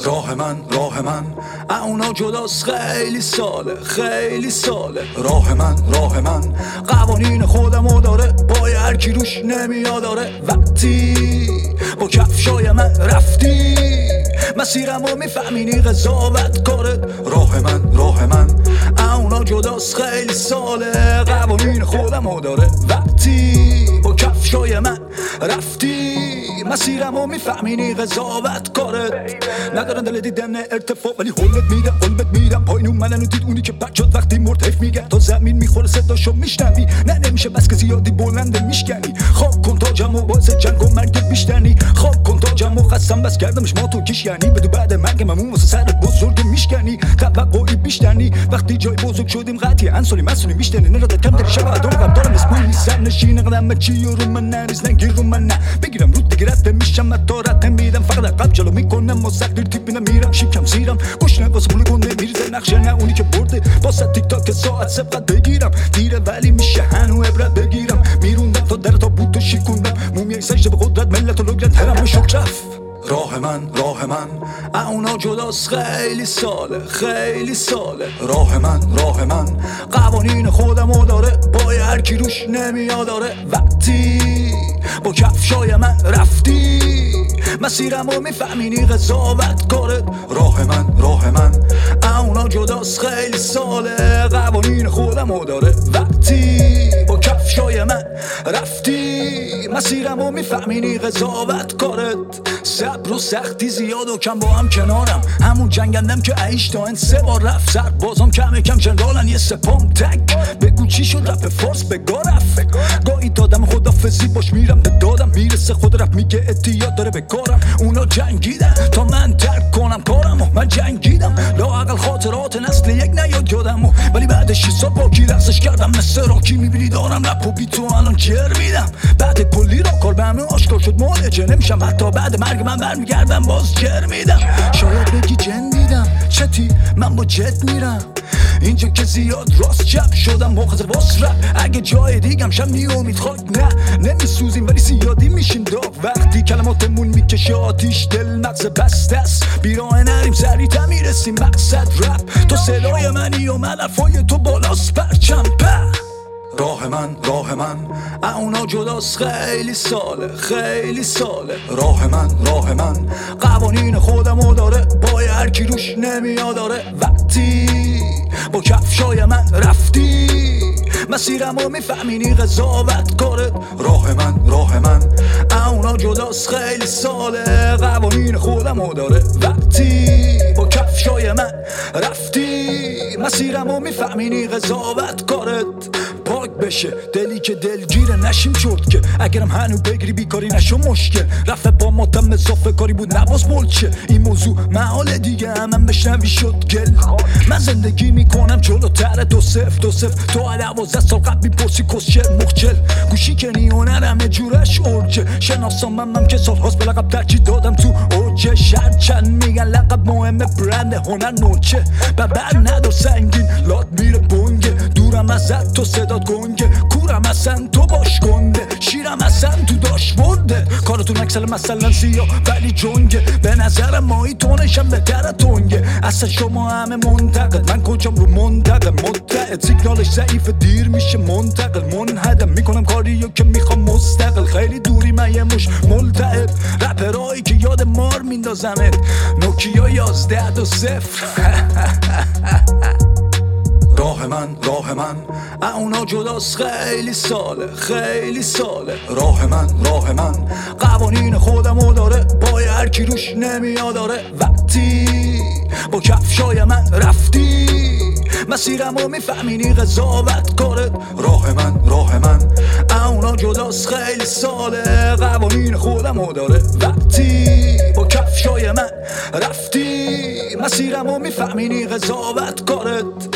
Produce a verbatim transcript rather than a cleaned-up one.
راه من راه من اونا جداست خیلی ساله خیلی ساله راه من راه من قوانین خودمو داره پای هر کی روش نمیاد داره وقتی با کفشای من رفتی مسیرمو میفهمینی قضاوت کارت راه من راه من اونا جداست خیلی ساله قوانین خودمو داره وقتی با کفشای من رفتی مسیرمو میفهمینی قضاوت کارت ندارن دل دیدن ارتفاع ولی حلت میدم قلبت میدم پایین اون منو دید اونی که بد شد وقتی مرد حیف میگن تا زمین میخوره صداشو میشنوی نه نمیشه بس که زیادی بلنده میشکنی خواب کن تاجمو باعث جنگ و مرگت بیشتنی خواب کن تاجمو خستم بس کردمش ما تو کش یعنی بدو بعد مرگم همون واسه سر بزرگ میشکنی توقعی بیشتنی وقتی جای بزرگ شدیم قطعی انسولی مسئولی میشتنی نرادت کم داری شب عدم قبل دارم اسمون نیستم نشین قدم چی رو من نریز نگیر رو من نه بگیرم رود بگیرت میشم متارت میدم فقط قبل جلو میکنم مستقل تیپ میرم شیکم سیرم گوش نواس پول گنده میریزه نقشه نه اونی که برده واسه تیک تاک ساعت سبقت بگیرم دیره ولی میشه هنو عبرت بگیرم میروندم تا در تا بود و شیکوندم مومیای سجده به قدرت ملت و لگرت هرم شک رفت راه من راه من اونا جداست خیلی ساله خیلی ساله راه من راه من قوانین خودمو داره پای هر کی روش نمیاد داره وقتی با کفشای من رفتی مسیرمو میفهمینی قضاوت کارت راه من راه من اونا جداست خیلی ساله قوانین خودمو داره وقتی با کفشای من رفتی مسیرمو میفهمینی قضاوت کارت صبر و سختی زیاد و کم با هم کنارم همون جنگندم که عیش تا این سه بار رفت سر بازم کم کم جنرالن یه سپام تک بگو چی شد رپ فارس بگاه رفت گاهی دادم خدافزی باش میرم به دادم میرسه خود رفت میگه اتیاد داره به کارم اونا جنگیدن تا من ترک کنم کارمو من جنگیدم لااقل خاطرات نسل یک نیاد یادمو ولی بعد شیش سال باکی رقصش کردم مثل راکی میبینی دارم رپ و بیتو الان جر میدم بعد کلی را کار به همه آشکار شد مالجه نمیشم حتی بعد مرگ من برمیگردم باز جر میدم شاید بگی جن دیدم چتی من با جت میرم اینجا که زیاد راست چپ شدم مخاطر باس رپ اگه جای دیگم شم نی امید خاک نه نمیسوزیم ولی زیادی میشیم داغ وقتی کلماتمون میکشه آتیش دل مغز بسته است بیراه نریم سریع‌تر میرسیم مقصد رپ تو صدای منی و من حرفای تو بالاست پرچم په راه من راه من اونا جداست خیلی ساله خیلی ساله راه من راه من قوانین خودمو داره پای هر کی روش نمیاد داره وقتی با کفشای من رفتی مسیرمو میفهمینی قضاوت کارت راه من راه من اونا جداست خیلی ساله قوانین خودمو داره وقتی با کفشای من رفتی مسیرمو میفهمینی قضاوت کارت پاک بشه دلی که دلگیره نشیم چرت که اگرم هنو بگیری بیکاری نشو مشکل رفته با ماتم اضافه کاری بود نباز ملچه این موضوع محال دیگه همم بشنوی شد گل من زندگی میکنم جلوتر دو صفر دو صفر تو دوازده سال قبل میپرسی کسچل مخچل گوشی کنی هنرم جورش ارجه شناسام منم که سالهاست به لقب ترجیح دادم تو اوجه شهر چند میگن لقب مهمه برند هنر نوچه ببر ندار سنگین لات میره بونگه دورم ازت تو صدات گنگه کورم اصلا تو باش گنده شیرم اصلا تو داش ورده کارتون اکسل مثلا سیاه ولی جنگه به نظر مایی تونشم به در تونگه اصلا شما همه منتقد من کجام رو منتقل متعد سیگنالش ضعیف دیر میشه منتقل منهدم میکنم کاریو که میخوام مستقل خیلی دوری من یه مش ملتعب رپرایی که یاد مار میندازمت نوکیا یازده دو صفر راه من راه من اونا جداست خیلی ساله خیلی ساله راه من راه من قوانین خودمو داره پای هر کی روش نمیاد داره وقتی با کفشای من رفتی مسیرمو میفهمینی قضاوت کارت راه من راه من اونا جداست خیلی ساله قوانین خودمو داره وقتی با کفشای من رفتی مسیرمو میفهمینی قضاوت کارت